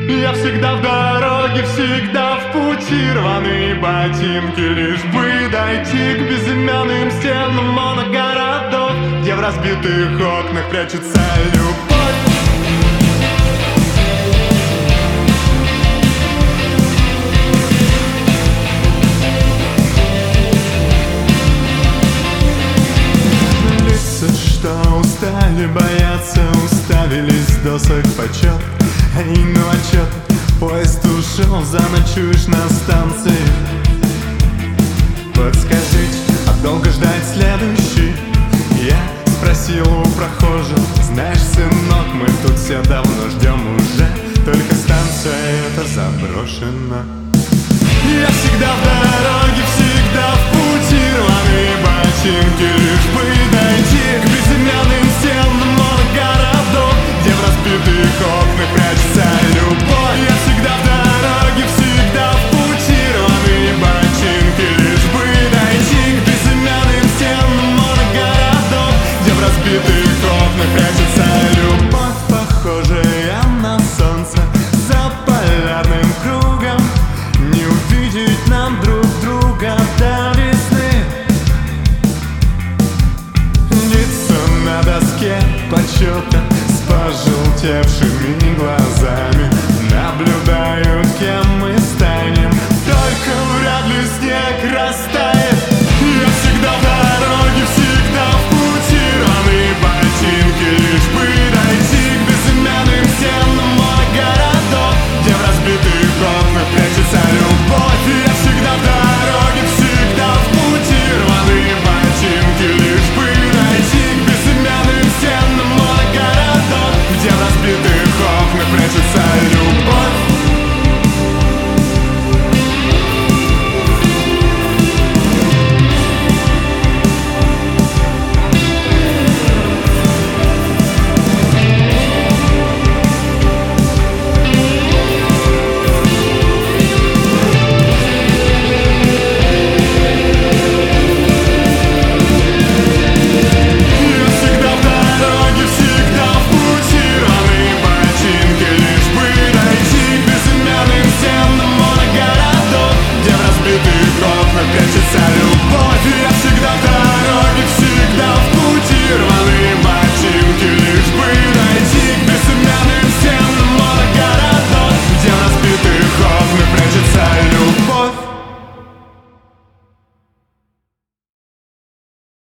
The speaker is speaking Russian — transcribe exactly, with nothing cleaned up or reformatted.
Я всегда в дороге, всегда в пути, рваные ботинки, лишь бы дойти к безымянным стенам моногородов, где в разбитых окнах прячется любовь. Лица, что устали бояться, уставились с досок почет. Эй, ну а чё, поезд ушел, заночуешь на станции. Подскажите, а долго ждать следующий? Я спросил у прохожих: знаешь, сынок, мы тут все давно ждем уже, только станция эта заброшена. Я всегда в дороге,